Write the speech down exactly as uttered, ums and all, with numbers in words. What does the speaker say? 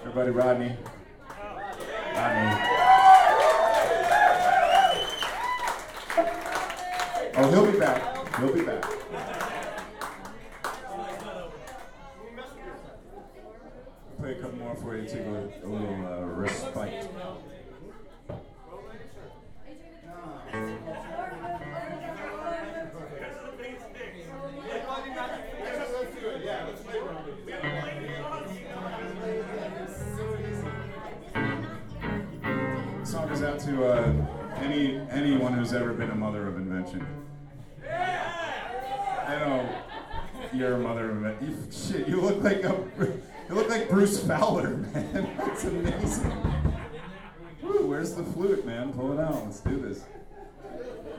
Everybody, Rodney. Rodney. Oh, he'll be back. He'll be back. Play a couple more for you to take a, a little uh, respite. This song goes out to uh, any anyone who's ever been a mother of invention. I know you're a mother of invention. Shit, you look like a you look like Bruce Fowler, man. That's amazing. Woo, where's the flute, man? Pull it out. Let's do this.